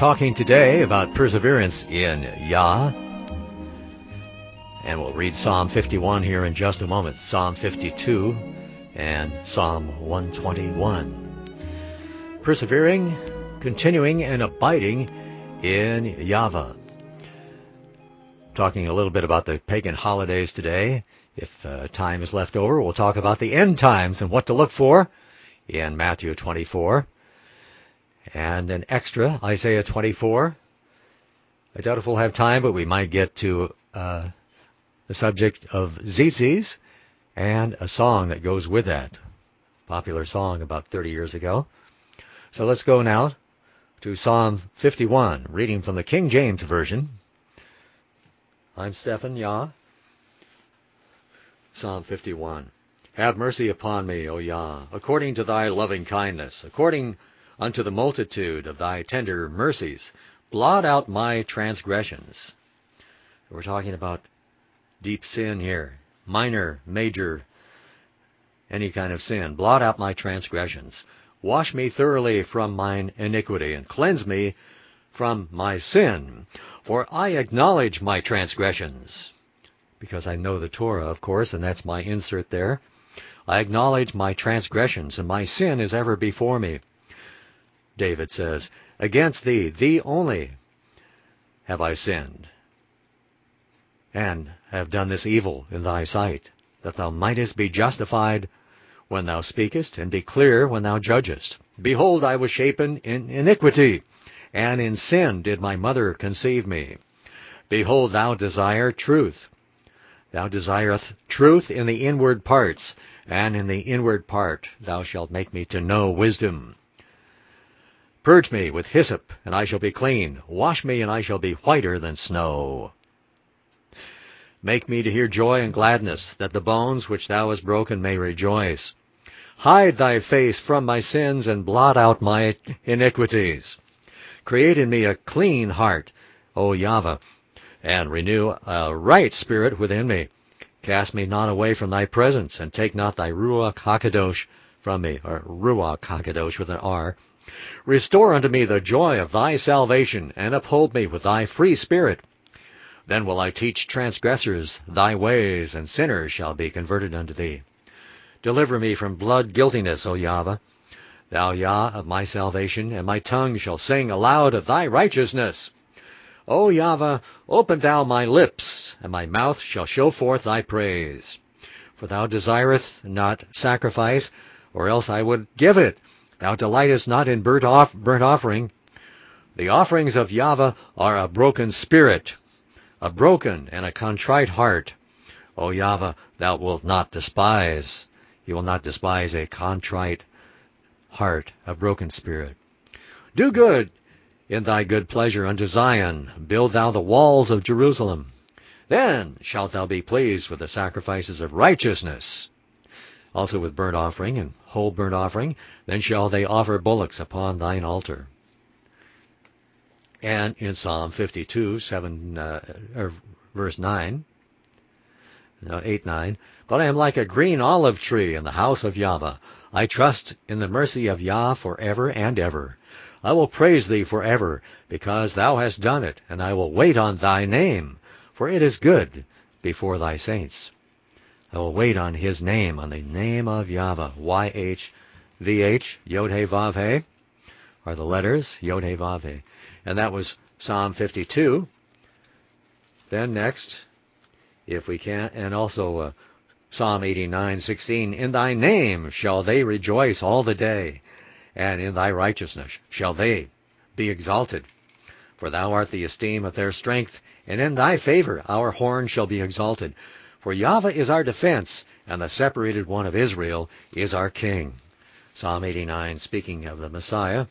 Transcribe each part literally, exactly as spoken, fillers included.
talking today about perseverance in Yah. And we'll read Psalm fifty-one here in just a moment. Psalm fifty-two and Psalm one twenty-one. Persevering, continuing, and abiding in Yahweh. Talking a little bit about the pagan holidays today. If uh, time is left over, we'll talk about the end times and what to look for in Matthew twenty-four. And an extra, Isaiah twenty-four. I doubt if we'll have time, but we might get to uh, the subject of tzitzis and a song that goes with that. Popular song about thirty years ago. So let's go now to Psalm fifty-one, reading from the King James Version. I'm Stephen Yah. Psalm fifty-one. Have mercy upon me, O Yah, according to thy loving kindness, according unto the multitude of thy tender mercies. Blot out my transgressions. We're talking about deep sin here. Minor, major, any kind of sin. Blot out my transgressions. Wash me thoroughly from mine iniquity, and cleanse me from my sin. For I acknowledge my transgressions. Because I know the Torah, of course, and that's my insert there. I acknowledge my transgressions, and my sin is ever before me. David says, against thee, thee only, have I sinned, and have done this evil in thy sight, that thou mightest be justified when thou speakest, and be clear when thou judgest. Behold, I was shapen in iniquity, and in sin did my mother conceive me. Behold, thou desire truth. Thou desireth truth in the inward parts, and in the inward part thou shalt make me to know wisdom. Purge me with hyssop, and I shall be clean. Wash me, and I shall be whiter than snow. Make me to hear joy and gladness, that the bones which thou hast broken may rejoice. Hide thy face from my sins, and blot out my iniquities. Create in me a clean heart, O Yahweh, and renew a right spirit within me. Cast me not away from thy presence, and take not thy Ruach HaKadosh from me, or Ruach HaKadosh with an R. Restore unto me the joy of thy salvation, and uphold me with thy free spirit. Then will I teach transgressors thy ways, and sinners shall be converted unto thee. Deliver me from blood guiltiness, O Yahweh, thou Yah of my salvation, and my tongue shall sing aloud of thy righteousness. O Yahweh, open thou my lips, and my mouth shall show forth thy praise. For thou desireth not sacrifice, or else I would give it. Thou delightest not in burnt, off, burnt offering. The offerings of Yahweh are a broken spirit, a broken and a contrite heart. O Yahweh, thou wilt not despise. You will not despise a contrite heart, a broken spirit. Do good in thy good pleasure unto Zion. Build thou the walls of Jerusalem. Then shalt thou be pleased with the sacrifices of righteousness. Also with burnt offering and whole burnt offering, then shall they offer bullocks upon thine altar. And in Psalm fifty-two, seven, uh, or verse nine, no, eight, nine, but I am like a green olive tree in the house of Yahweh. I trust in the mercy of Yah forever and ever. I will praise thee forever, because thou hast done it, and I will wait on thy name, for it is good before thy saints. I will wait on his name, on the name of Yahweh. Y H V H, Yod-He Vav-He, are the letters, Yod-He Vav-He. And that was Psalm fifty-two. Then next, if we can, and also uh, Psalm eighty-nine, sixteen, in thy name shall they rejoice all the day, and in thy righteousness shall they be exalted. For thou art the esteem of their strength, and in thy favor our horn shall be exalted. For Yahweh is our defense, and the separated one of Israel is our king. Psalm eighty-nine, speaking of the Messiah.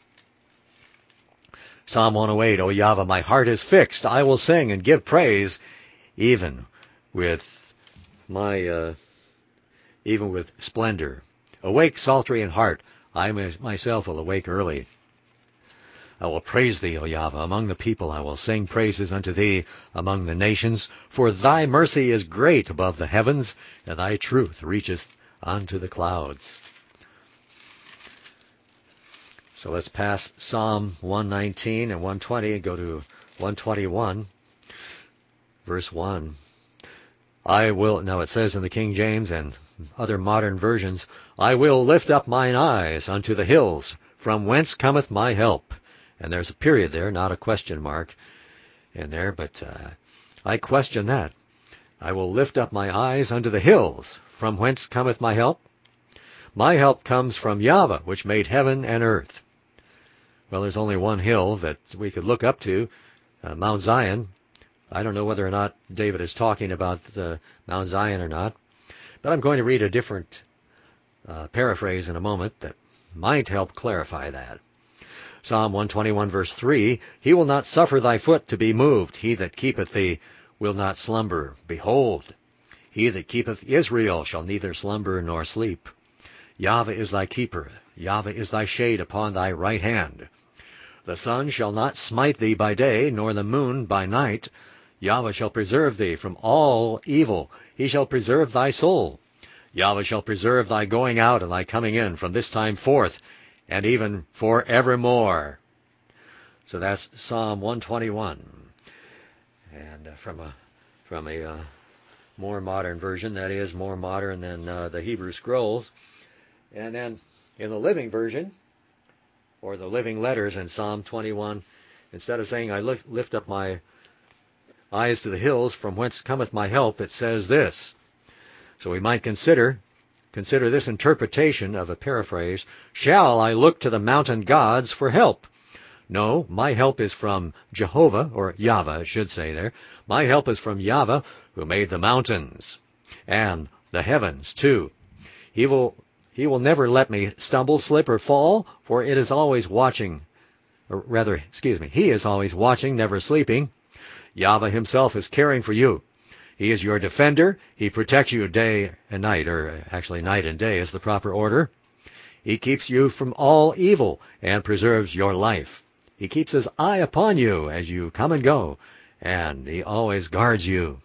Psalm one oh eight, O Yahweh, my heart is fixed. I will sing and give praise, even with my, uh, even with splendor. Awake, psaltery and harp. I myself will awake early. I will praise thee, O Yahweh, among the people. I will sing praises unto thee among the nations. For thy mercy is great above the heavens, and thy truth reacheth unto the clouds. So let's pass Psalm one nineteen and one twenty and go to one twenty-one, verse one. I will, now it says in the King James and other modern versions, I will lift up mine eyes unto the hills, from whence cometh my help. And there's a period there, not a question mark in there, but uh, I question that. I will lift up my eyes unto the hills, from whence cometh my help. My help comes from Yahweh, which made heaven and earth. Well, there's only one hill that we could look up to, uh, Mount Zion. I don't know whether or not David is talking about uh, Mount Zion or not, but I'm going to read a different uh, paraphrase in a moment that might help clarify that. Psalm one twenty-one, verse three, He will not suffer thy foot to be moved. He that keepeth thee will not slumber. Behold, he that keepeth Israel shall neither slumber nor sleep. Yahweh is thy keeper. Yahweh is thy shade upon thy right hand. The sun shall not smite thee by day, nor the moon by night. Yahweh shall preserve thee from all evil. He shall preserve thy soul. Yahweh shall preserve thy going out and thy coming in from this time forth, and even forevermore. So that's Psalm one twenty-one. And uh, from a from a uh, more modern version, that is more modern than uh, the Hebrew Scrolls. And then in the Living Version, or the Living Letters in Psalm twenty-one, instead of saying, I lift, lift up my eyes to the hills, from whence cometh my help, it says this. So we might consider consider this interpretation of a paraphrase, shall I look to the mountain gods for help? No, my help is from Jehovah, or Yahweh, I should say there. My help is from Yahweh, who made the mountains, and the heavens too. He will He will never let me stumble, slip, or fall, for it is always watching, or rather, excuse me, He is always watching, never sleeping. Yahweh Himself is caring for you. He is your defender. He protects you day and night, or actually night and day is the proper order. He keeps you from all evil and preserves your life. He keeps His eye upon you as you come and go, and He always guards you.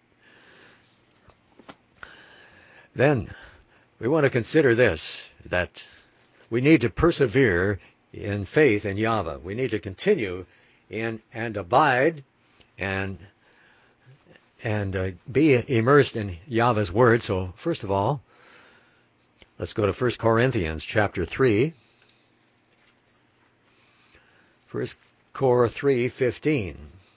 Then we want to consider this, that we need to persevere in faith in Yahweh. We need to continue in and abide and and uh, be immersed in Yahweh's Word. So first of all, let's go to First Corinthians chapter three. First Cor three fifteen.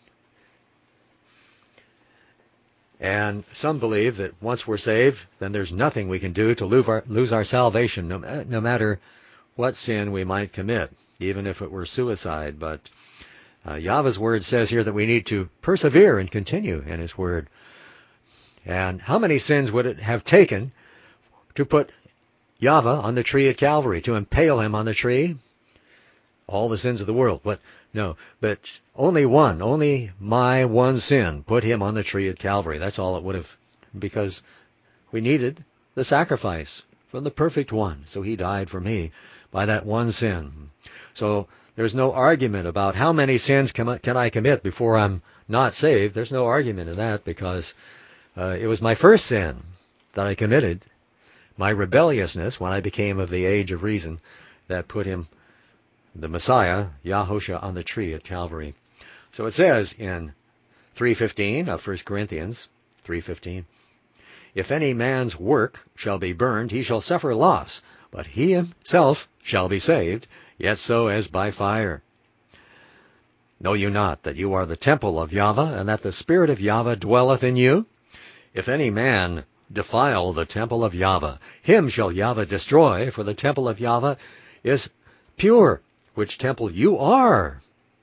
And some believe that once we're saved, then there's nothing we can do to lose our, lose our salvation, no, no matter what sin we might commit, even if it were suicide. But uh, Yahweh's Word says here that we need to persevere and continue in His Word. And how many sins would it have taken to put Yahweh on the tree at Calvary, to impale Him on the tree? All the sins of the world. But no, but only one, only my one sin put Him on the tree at Calvary. That's all it would have, because we needed the sacrifice from the perfect one. So He died for me by that one sin. So there's no argument about how many sins can, can I commit before I'm not saved. There's no argument in that, because uh, it was my first sin that I committed, my rebelliousness when I became of the age of reason, that put Him, the Messiah, Yahusha, on the tree at Calvary. So it says in three fifteen of First Corinthians three fifteen, if any man's work shall be burned, he shall suffer loss, but he himself shall be saved, yet so as by fire. Know you not that you are the temple of Yahweh, and that the Spirit of Yahweh dwelleth in you? If any man defile the temple of Yahweh, him shall Yahweh destroy, for the temple of Yahweh is pure, which temple you are.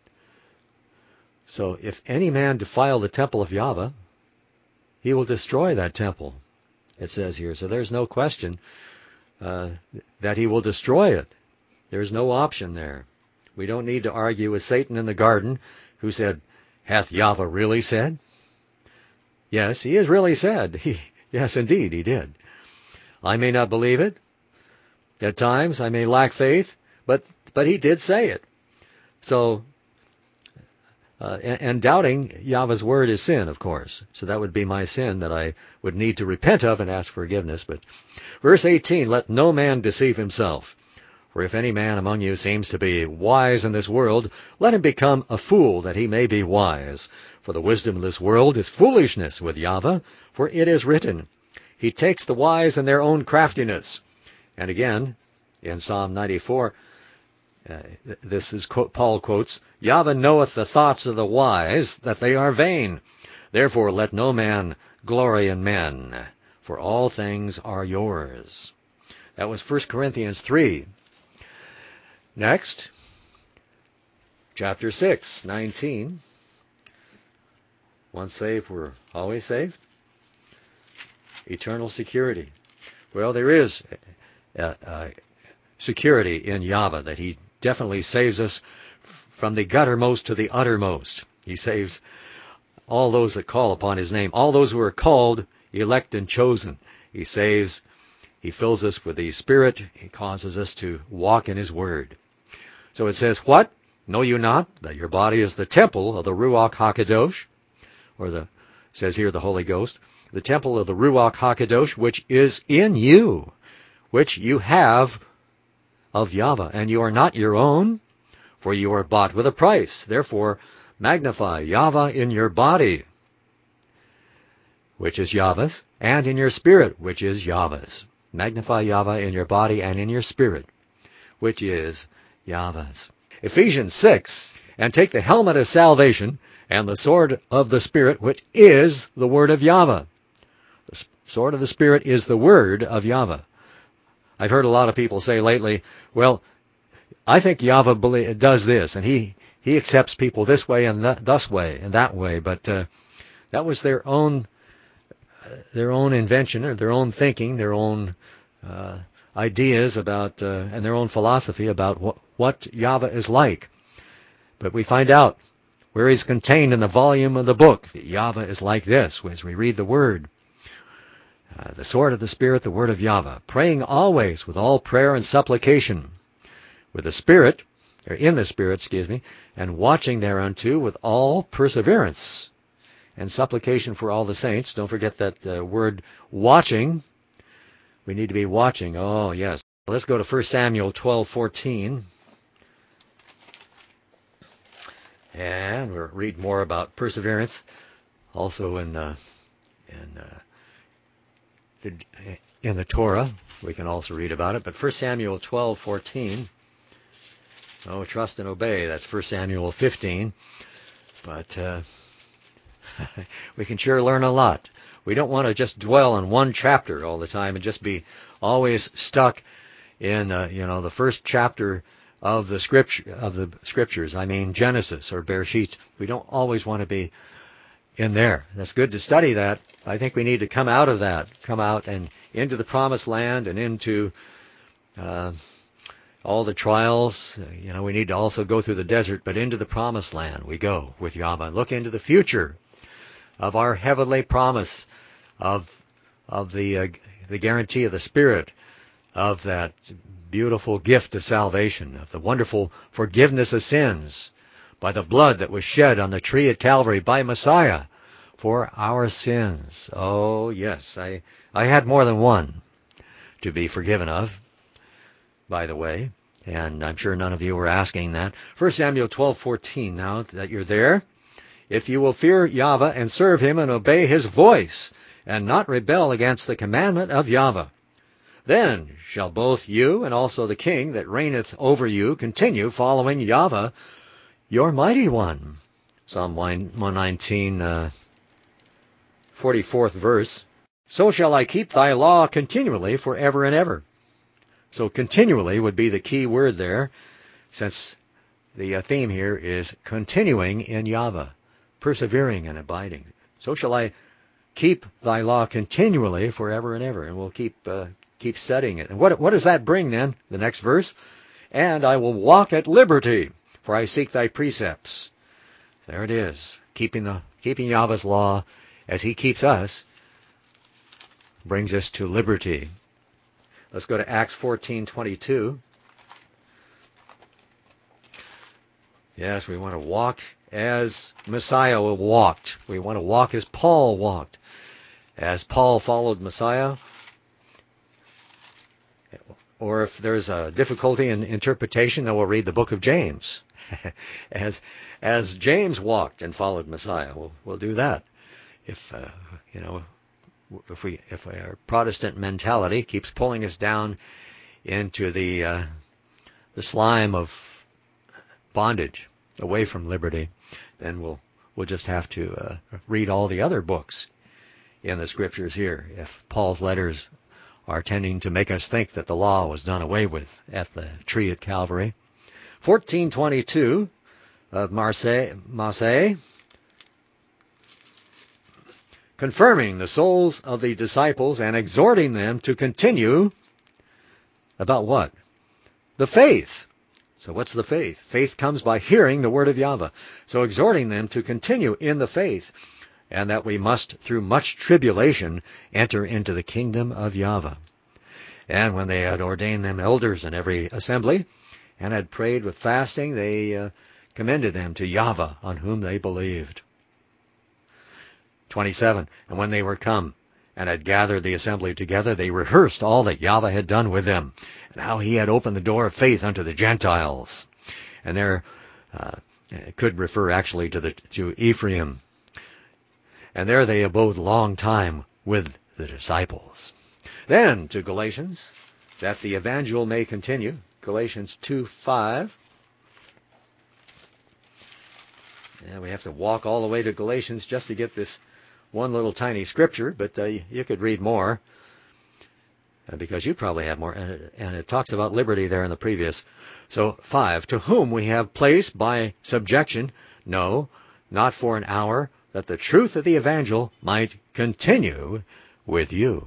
So if any man defile the temple of Yahweh, He will destroy that temple, it says here. So there's no question uh, that He will destroy it. There's no option there. We don't need to argue with Satan in the garden, who said, hath Yahweh really said? Yes, He has really said. He, yes, indeed, He did. I may not believe it. At times I may lack faith, but but He did say it. So, uh, and, and doubting Yahweh's Word is sin, of course. So that would be my sin that I would need to repent of and ask forgiveness. But verse eighteen, let no man deceive himself. For if any man among you seems to be wise in this world, let him become a fool, that he may be wise. For the wisdom of this world is foolishness with Yahweh, for it is written, He takes the wise in their own craftiness. And again, in Psalm ninety-four, uh, this is, Paul quotes, Yahweh knoweth the thoughts of the wise, that they are vain. Therefore let no man glory in men, for all things are yours. That was First Corinthians three. Next, chapter six, nineteen. Once saved, we're always saved. Eternal security. Well, there is uh, uh, security in Yahweh, that He definitely saves us from the guttermost to the uttermost. He saves all those that call upon His name, all those who are called, elect, and chosen. He saves. He fills us with the Spirit. He causes us to walk in His Word. So it says, what? Know you not that your body is the temple of the Ruach HaKadosh? Or the, says here, the Holy Ghost. The temple of the Ruach HaKadosh, which is in you, which you have of Yahweh. And you are not your own, for you are bought with a price. Therefore, magnify Yahweh in your body, which is Yahweh's, and in your spirit, which is Yahweh's. Magnify Yahweh in your body and in your spirit, which is Yahweh's. Ephesians six, and take the helmet of salvation and the sword of the Spirit, which is the word of Yahweh. The sword of the Spirit is the word of Yahweh. I've heard a lot of people say lately, well, I think Yahweh does this, and he, he accepts people this way and that, thus way and that way, but uh, that was their own their own invention or their own thinking, their own uh, ideas about, uh, and their own philosophy about what, what Yahweh is like. But we find out where He's contained in the volume of the book. Yahweh is like this, as we read the Word. Uh, the sword of the Spirit, the word of Yahweh. Praying always with all prayer and supplication, with the Spirit, or in the Spirit, excuse me, and watching thereunto with all perseverance and supplication for all the saints. Don't forget that uh, word watching. We need to be watching. Oh, yes. Let's go to First Samuel twelve fourteen. And we'll read more about perseverance. Also in, uh, in, uh, the, in the Torah, we can also read about it. But First Samuel twelve fourteen. Oh, trust and obey. That's First Samuel fifteen. But uh, we can sure learn a lot. We don't want to just dwell on one chapter all the time and just be always stuck in, uh, you know, the first chapter of the scripture of the scriptures. I mean Genesis or Bereshit. We don't always want to be in there. That's good to study that. I think we need to come out of that, come out and into the promised land and into uh, all the trials. You know, we need to also go through the desert, but into the promised land we go with Yahweh. Look into the future of our heavenly promise, of of the uh, the guarantee of the Spirit, of that beautiful gift of salvation, of the wonderful forgiveness of sins by the blood that was shed on the tree at Calvary by Messiah for our sins. Oh, yes, I, I had more than one to be forgiven of, by the way, and I'm sure none of you were asking that. First Samuel twelve fourteen, now that you're there. If you will fear Yahweh and serve Him and obey His voice, and not rebel against the commandment of Yahweh, then shall both you and also the king that reigneth over you continue following Yahweh, your mighty one. Psalm one nineteen, uh, forty-fourth verse. So shall I keep thy law continually forever and ever. So continually would be the key word there, since the uh, theme here is continuing in Yahweh, persevering and abiding. So shall I keep thy law continually forever and ever. And we'll keep uh, keep studying it. And what what does that bring then? The next verse. And I will walk at liberty, for I seek thy precepts. There it is. Keeping the keeping Yahweh's law as He keeps us brings us to liberty. Let's go to Acts fourteen twenty-two. Yes, we want to walk as Messiah walked. We want to walk as Paul walked. As Paul followed Messiah, or if there's a difficulty in interpretation, then we'll read the book of James. as as James walked and followed Messiah, we'll we'll do that. If uh, you know, if we if our Protestant mentality keeps pulling us down into the uh, the slime of bondage, away from liberty, then we'll we'll just have to uh, read all the other books in the scriptures here. If Paul's letters are tending to make us think that the law was done away with at the tree at Calvary. fourteen twenty-two of Marseille, Marseille, confirming the souls of the disciples and exhorting them to continue about what? The faith. So what's the faith? Faith comes by hearing the word of Yahweh. So exhorting them to continue in the faith, and that we must, through much tribulation, enter into the kingdom of Yahweh. And when they had ordained them elders in every assembly, and had prayed with fasting, they uh, commended them to Yahweh, on whom they believed. twenty-seven, and when they were come, and had gathered the assembly together, they rehearsed all that Yahweh had done with them, and how he had opened the door of faith unto the Gentiles. And there uh, it could refer actually to the to Ephraim. And there they abode long time with the disciples. Then to Galatians, that the evangel may continue. Galatians two five. Yeah, we have to walk all the way to Galatians just to get this one little tiny scripture, but uh, you could read more, uh, because you probably have more. And it, and it talks about liberty there in the previous. So five, to whom we have placed by subjection, no, not for an hour, that the truth of the evangel might continue with you.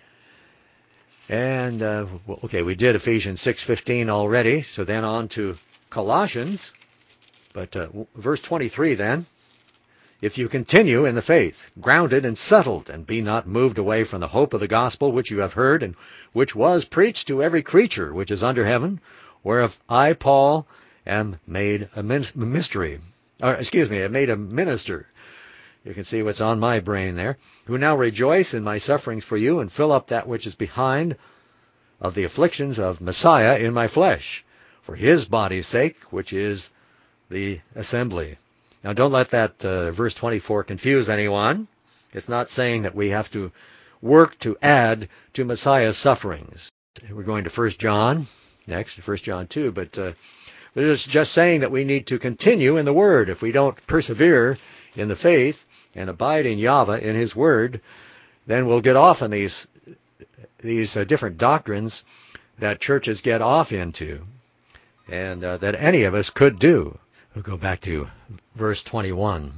And, uh, okay, we did Ephesians six fifteen already, so then on to Colossians. But uh, verse twenty-three then, if you continue in the faith, grounded and settled, and be not moved away from the hope of the gospel which you have heard, and which was preached to every creature which is under heaven, whereof I, Paul, am made a mystery, or excuse me, am made a minister. You can see what's on my brain there. Who now rejoice in my sufferings for you, and fill up that which is behind of the afflictions of Messiah in my flesh, for his body's sake, which is the assembly. Now don't let that uh, verse twenty-four confuse anyone. It's not saying that we have to work to add to Messiah's sufferings. We're going to First John next, First John two, but uh, it's just saying that we need to continue in the Word. If we don't persevere in the faith and abide in Yahweh, in His Word, then we'll get off on these these uh, different doctrines that churches get off into, and uh, that any of us could do. We'll go back to verse twenty-one.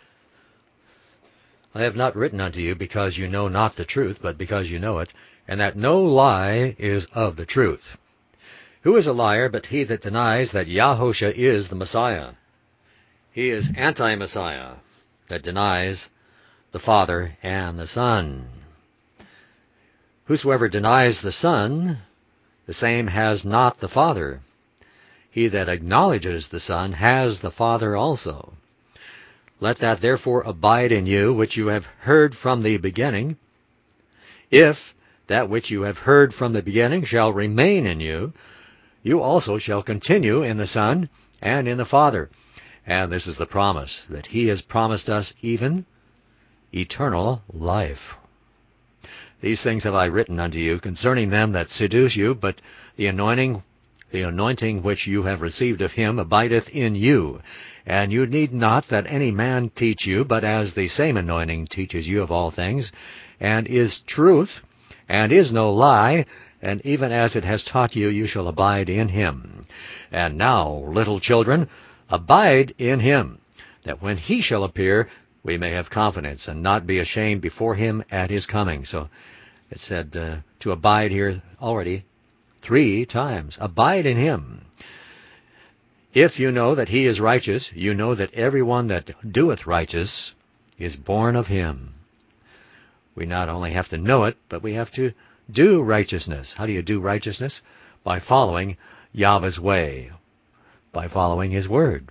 I have not written unto you because you know not the truth, but because you know it, and that no lie is of the truth. Who is a liar but he that denies that Yahusha is the Messiah? He is anti-Messiah, that denies the Father and the Son. Whosoever denies the Son, the same has not the Father. He that acknowledges the Son has the Father also. Let that therefore abide in you which you have heard from the beginning. If that which you have heard from the beginning shall remain in you, you also shall continue in the Son and in the Father. And this is the promise, that he has promised us even eternal life. These things have I written unto you concerning them that seduce you, but the anointing, the anointing which you have received of him abideth in you. And you need not that any man teach you, but as the same anointing teaches you of all things, and is truth, and is no lie, and even as it has taught you, you shall abide in him. And now, little children, abide in him, that when he shall appear, we may have confidence, and not be ashamed before him at his coming. So it said uh, to abide here already three times. Abide in him. If you know that he is righteous, you know that every one that doeth righteous is born of him. We not only have to know it, but we have to do righteousness. How do you do righteousness? By following Yahweh's way, by following his word.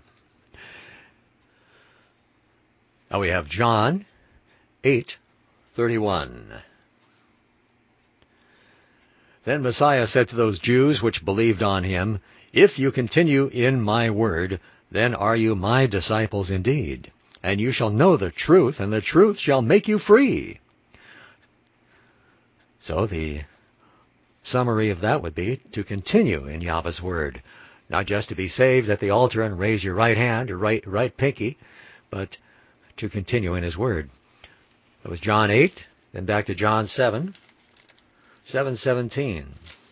Now we have John eight thirty-one. Then Messiah said to those Jews which believed on him, If you continue in my word, then are you my disciples indeed, and you shall know the truth, and the truth shall make you free. So the summary of that would be to continue in Yahweh's word, not just to be saved at the altar and raise your right hand or right right pinky, but to continue in his word. That was John eight, then back to John seven, seven seventeen.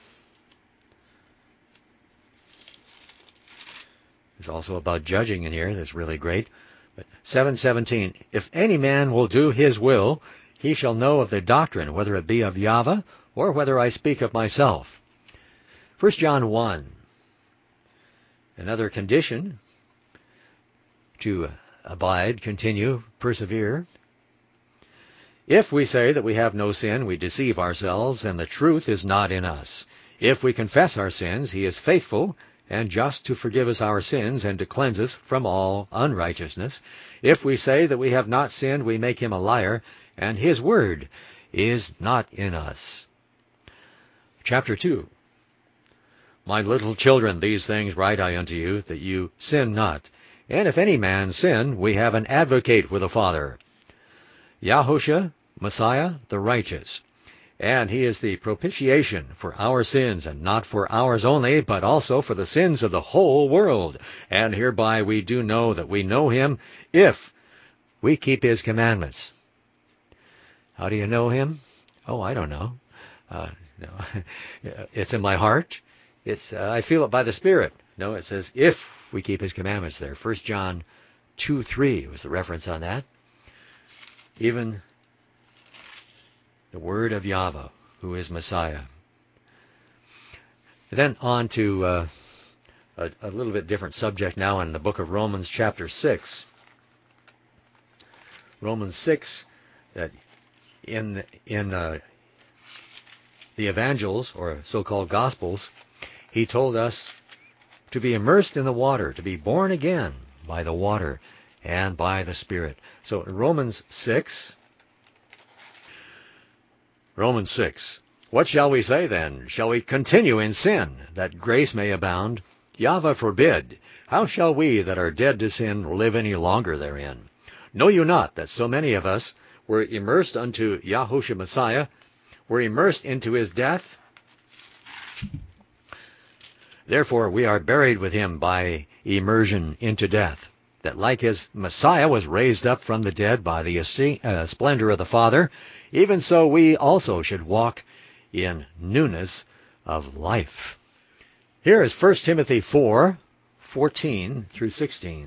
There's also about judging in here that's really great. But seven seventeen, If any man will do his will, he shall know of the doctrine, whether it be of Yahweh, or whether I speak of myself. First John one, another condition to abide, continue, persevere. If we say that we have no sin, we deceive ourselves, and the truth is not in us. If we confess our sins, he is faithful and just to forgive us our sins and to cleanse us from all unrighteousness. If we say that we have not sinned, we make him a liar, and his word is not in us. Chapter two. My little children, these things write I unto you, that you sin not. And if any man sin, we have an advocate with the Father, Yahushua, Messiah, the righteous. And he is the propitiation for our sins, and not for ours only, but also for the sins of the whole world. And hereby we do know that we know him, if we keep his commandments. How do you know him? Oh, I don't know. Uh, no, it's in my heart. It's uh, I feel it by the Spirit. No, it says if we keep his commandments there. First John two three was the reference on that. Even the word of Yahweh, who is Messiah. Then on to uh, a, a little bit different subject now in the book of Romans chapter six. Romans six, that in in uh, the evangels, or so-called gospels, he told us to be immersed in the water, to be born again by the water and by the Spirit. So in Romans six, Romans six, What shall we say then? Shall we continue in sin, that grace may abound? Yahweh forbid. How shall we that are dead to sin live any longer therein? Know you not that so many of us were immersed unto Yahushua Messiah, were immersed into his death? Therefore we are buried with him by immersion into death, that like as Messiah was raised up from the dead by the uh, splendor of the Father, even so we also should walk in newness of life. Here is First Timothy four, fourteen through sixteen.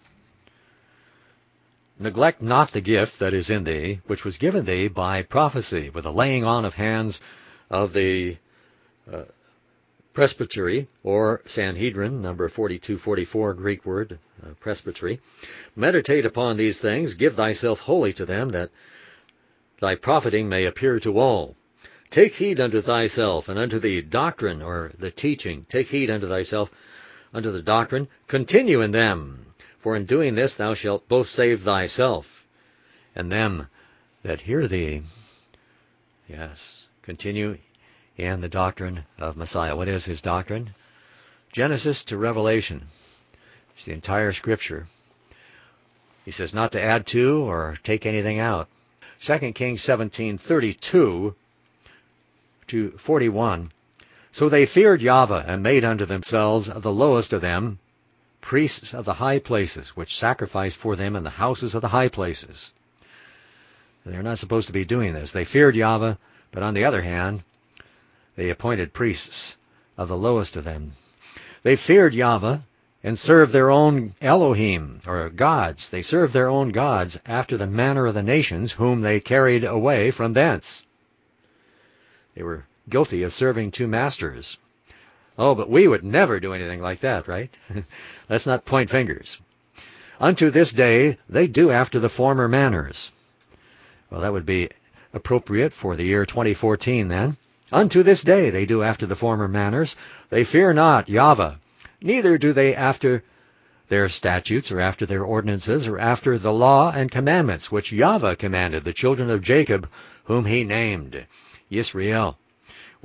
Neglect not the gift that is in thee, which was given thee by prophecy, with the laying on of hands of the uh, presbytery, or Sanhedrin, number forty-two forty-four, Greek word, uh, presbytery. Meditate upon these things, give thyself wholly to them, that thy profiting may appear to all. Take heed unto thyself, and unto the doctrine, or the teaching. Take heed unto thyself, unto the doctrine. Continue in them, for in doing this thou shalt both save thyself, and them that hear thee. Yes, continue in the doctrine of Messiah. What is his doctrine? Genesis to Revelation. It's the entire Scripture. He says not to add to or take anything out. Second Kings seventeen, thirty-two to forty-one. So they feared Yahweh, and made unto themselves of the lowest of them priests of the high places, which sacrificed for them in the houses of the high places. They're not supposed to be doing this. They feared Yahweh, but on the other hand, they appointed priests of the lowest of them. They feared Yahweh and served their own Elohim, or gods. They served their own gods after the manner of the nations whom they carried away from thence. They were guilty of serving two masters. Oh, but we would never do anything like that, right? Let's not point fingers. Unto this day they do after the former manners. Well, that would be appropriate for the year twenty fourteen then. Unto this day they do after the former manners. They fear not Yahweh, neither do they after their statutes, or after their ordinances, or after the law and commandments which Yahweh commanded the children of Jacob, whom he named Yisrael,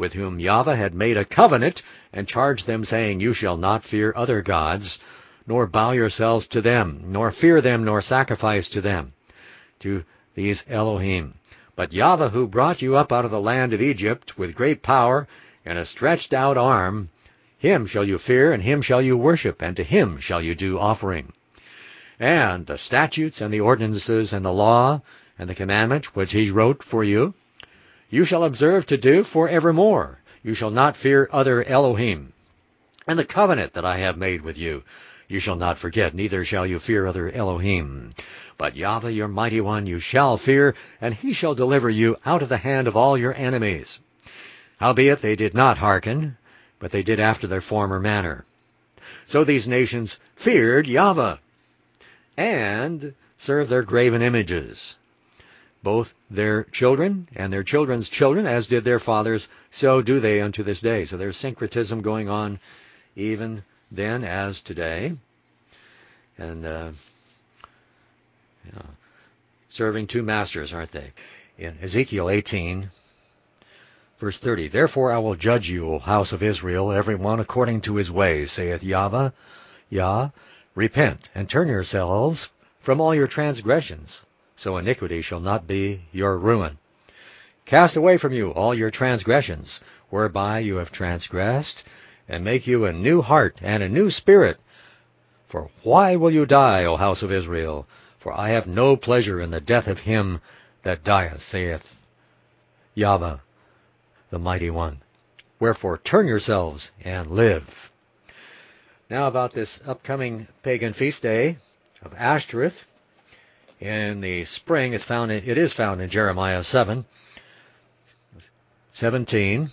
with whom Yahweh had made a covenant, and charged them, saying, You shall not fear other gods, nor bow yourselves to them, nor fear them, nor sacrifice to them, to these Elohim. But Yahweh, who brought you up out of the land of Egypt with great power and a stretched out arm, him shall you fear, and him shall you worship, and to him shall you do offering. And the statutes and the ordinances and the law and the commandment which he wrote for you, you shall observe to do for evermore. You shall not fear other Elohim. And the covenant that I have made with you, you shall not forget, neither shall you fear other Elohim. But Yahweh your mighty one you shall fear, and he shall deliver you out of the hand of all your enemies. Howbeit they did not hearken, but they did after their former manner. So these nations feared Yahweh, and served their graven images, both their children and their children's children, as did their fathers, so do they unto this day. So there's syncretism going on even then as today. And uh, you know, serving two masters, aren't they? In Ezekiel eighteen, verse thirty, Therefore I will judge you, O house of Israel, every one according to his ways, saith Yahweh, Yah, repent, and turn yourselves from all your transgressions, so iniquity shall not be your ruin. Cast away from you all your transgressions, whereby you have transgressed, and make you a new heart and a new spirit. For why will you die, O house of Israel? For I have no pleasure in the death of him that dieth, saith Yahweh, the mighty one. Wherefore turn yourselves and live. Now about this upcoming pagan feast day of Ashtoreth in the spring, it's found in, it is found in Jeremiah seven, seventeen.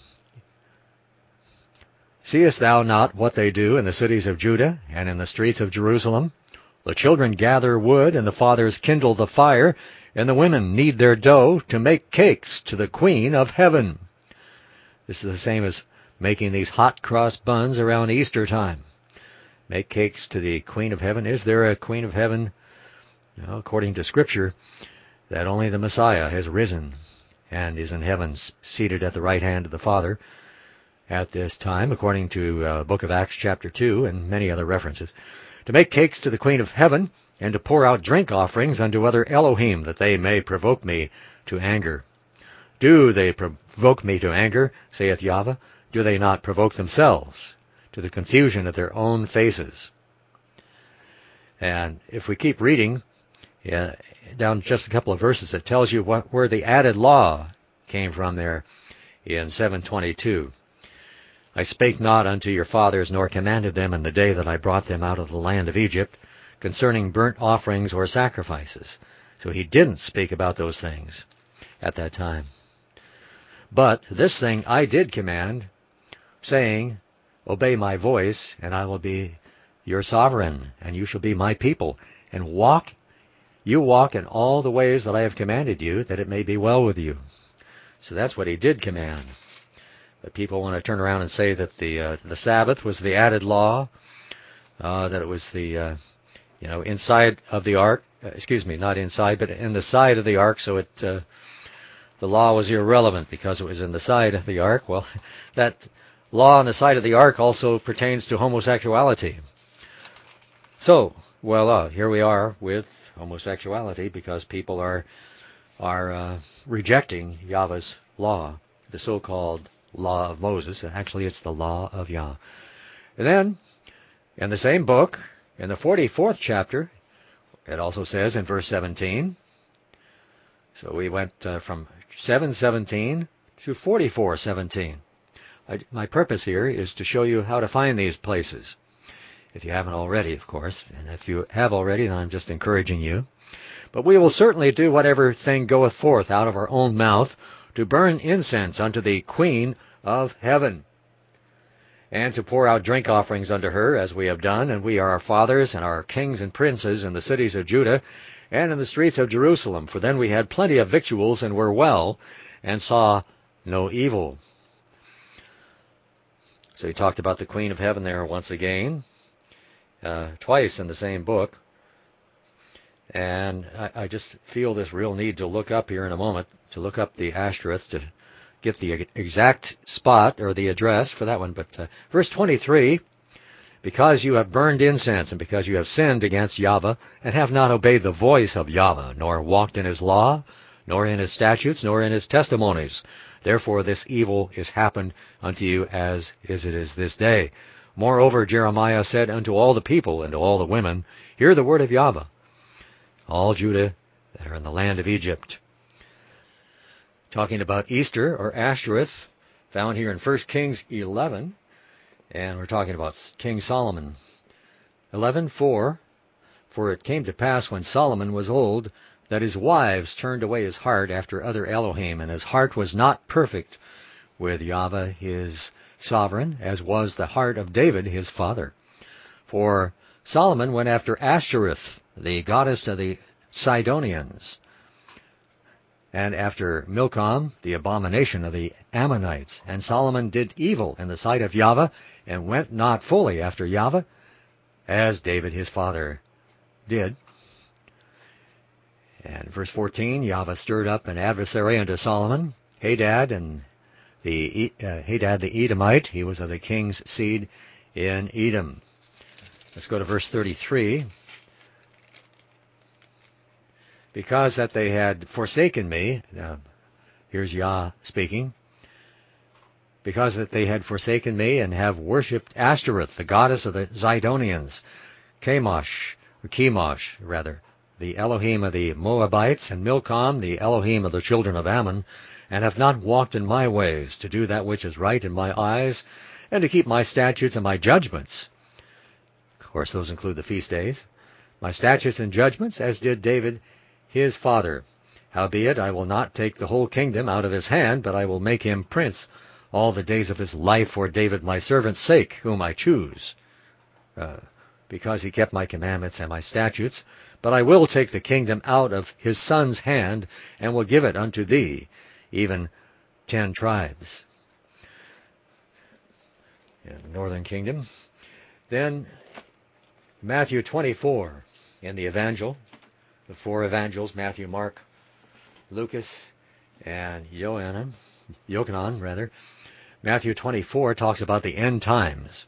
Seest thou not what they do in the cities of Judah and in the streets of Jerusalem? The children gather wood, and the fathers kindle the fire, and the women knead their dough to make cakes to the Queen of Heaven. This is the same as making these hot cross buns around Easter time. Make cakes to the Queen of Heaven. Is there a Queen of Heaven? No, according to Scripture, that only the Messiah has risen and is in heaven, seated at the right hand of the Father at this time, according to uh, book of Acts chapter two and many other references. To make cakes to the Queen of Heaven, and to pour out drink offerings unto other Elohim, that they may provoke me to anger. Do they provoke me to anger, saith Yahweh? Do they not provoke themselves to the confusion of their own faces? And if we keep reading, yeah, down just a couple of verses, it tells you what, where the added law came from there in seven twenty-two. I spake not unto your fathers, nor commanded them in the day that I brought them out of the land of Egypt, concerning burnt offerings or sacrifices. So he didn't speak about those things at that time. But this thing I did command, saying, Obey my voice, and I will be your sovereign, and you shall be my people, and walk, you walk in all the ways that I have commanded you, that it may be well with you. So that's what he did command. But people want to turn around and say that the uh, the Sabbath was the added law, uh, that it was the, uh, you know, inside of the ark, uh, excuse me, not inside, but in the side of the ark, so it, uh, the law was irrelevant because it was in the side of the ark. Well, that law on the side of the ark also pertains to homosexuality. So, well, uh, here we are with homosexuality because people are, are uh, rejecting Yahweh's law, the so-called law of Moses. Actually, it's the law of Yah. And then, in the same book, in the forty-fourth chapter, it also says in verse seventeen, so we went uh, from seven seventeen to forty-four seventeen. I, my purpose here is to show you how to find these places, if you haven't already, of course. And if you have already, then I'm just encouraging you. But we will certainly do whatever thing goeth forth out of our own mouth to burn incense unto the Queen of Heaven, and to pour out drink offerings unto her, as we have done, and we are our fathers and our kings and princes in the cities of Judah and in the streets of Jerusalem. For then we had plenty of victuals and were well, and saw no evil. So he talked about the Queen of Heaven there once again, uh, twice in the same book. And I, I just feel this real need to look up here in a moment, to look up the Ashtoreth, to get the exact spot or the address for that one. But uh, verse twenty-three, because you have burned incense and because you have sinned against Yahweh and have not obeyed the voice of Yahweh, nor walked in his law, nor in his statutes, nor in his testimonies. Therefore this evil is happened unto you as is it is this day. Moreover, Jeremiah said unto all the people and to all the women, hear the word of Yahweh, all Judah that are in the land of Egypt. Talking about Easter or Ashtoreth, found here in First Kings eleven, and we're talking about King Solomon. eleven four, for it came to pass when Solomon was old, that his wives turned away his heart after other Elohim, and his heart was not perfect with Yahweh his sovereign, as was the heart of David his father. For Solomon went after Ashtoreth, the goddess of the Sidonians, and after Milcom, the abomination of the Ammonites. And Solomon did evil in the sight of Yahweh, and went not fully after Yahweh, as David his father did. And verse fourteen, Yahweh stirred up an adversary unto Solomon, Hadad, and the uh, Hadad the Edomite. He was of the king's seed in Edom. Let's go to verse thirty-three. Because that they had forsaken me, uh, here's Yah speaking, because that they had forsaken me and have worshipped Ashtoreth, the goddess of the Zidonians, Chemosh, or Chemosh, rather, the Elohim of the Moabites, and Milcom, the Elohim of the children of Ammon, and have not walked in my ways, to do that which is right in my eyes, and to keep my statutes and my judgments. Of course, those include the feast days. My statutes and judgments, as did David his father. Howbeit, I will not take the whole kingdom out of his hand, but I will make him prince all the days of his life for David my servant's sake, whom I choose, uh, because he kept my commandments and my statutes. But I will take the kingdom out of his son's hand, and will give it unto thee, even ten tribes. In the northern kingdom. Then Matthew twenty-four in the Evangel, the four Evangels, Matthew, Mark, Lucas, and Yohanan, Yochanan, rather. Matthew twenty-four talks about the end times.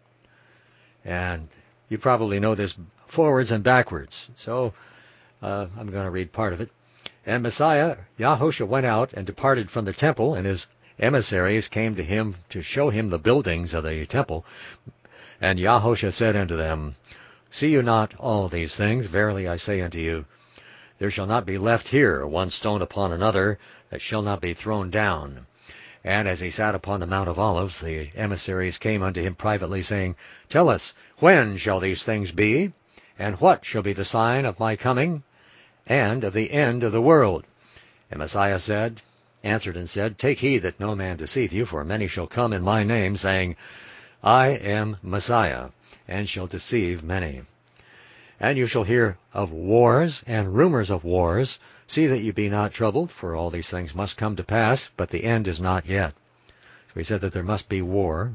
And you probably know this forwards and backwards. So uh, I'm going to read part of it. And Messiah, Yahushua, went out and departed from the temple, and his emissaries came to him to show him the buildings of the temple. And Yahushua said unto them, See you not all these things? Verily I say unto you, there shall not be left here one stone upon another that shall not be thrown down. And as he sat upon the Mount of Olives, the emissaries came unto him privately, saying, Tell us, when shall these things be? And what shall be the sign of my coming, and of the end of the world? And Messiah said, answered and said, Take heed that no man deceive you, for many shall come in my name, saying, I am Messiah, and shall deceive many. And you shall hear of wars and rumors of wars. See that you be not troubled, for all these things must come to pass, but the end is not yet. So he said that there must be war.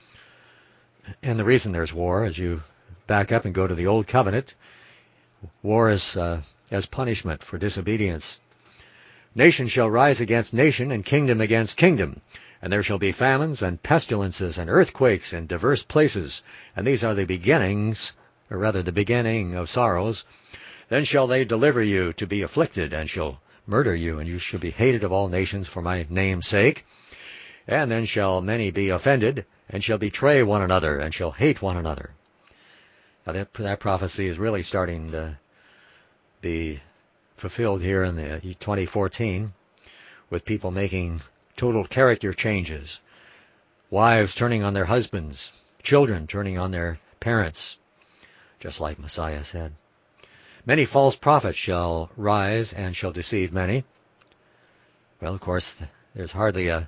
And the reason there's war, as you back up and go to the Old Covenant, war is uh, as punishment for disobedience. Nation shall rise against nation, and kingdom against kingdom. And there shall be famines and pestilences and earthquakes in diverse places. And these are the beginnings, or rather the beginning of sorrows. Then shall they deliver you to be afflicted, and shall murder you, and you shall be hated of all nations for my name's sake. And then shall many be offended, and shall betray one another, and shall hate one another. Now that, that prophecy is really starting to be fulfilled here in the twenty fourteen, with people making total character changes. Wives turning on their husbands, children turning on their parents, just like Messiah said. Many false prophets shall rise and shall deceive many. Well, of course, there's hardly a,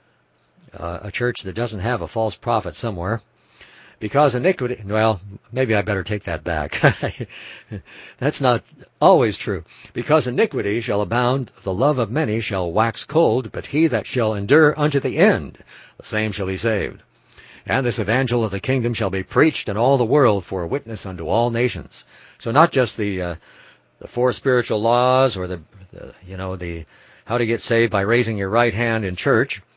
a, a church that doesn't have a false prophet somewhere. Because iniquity, well, maybe I better take that back. That's not always true. Because iniquity shall abound, the love of many shall wax cold, but he that shall endure unto the end, the same shall be saved. And this evangel of the kingdom shall be preached in all the world for a witness unto all nations. So not just the uh, the four spiritual laws, or the, the you know the how to get saved by raising your right hand in church,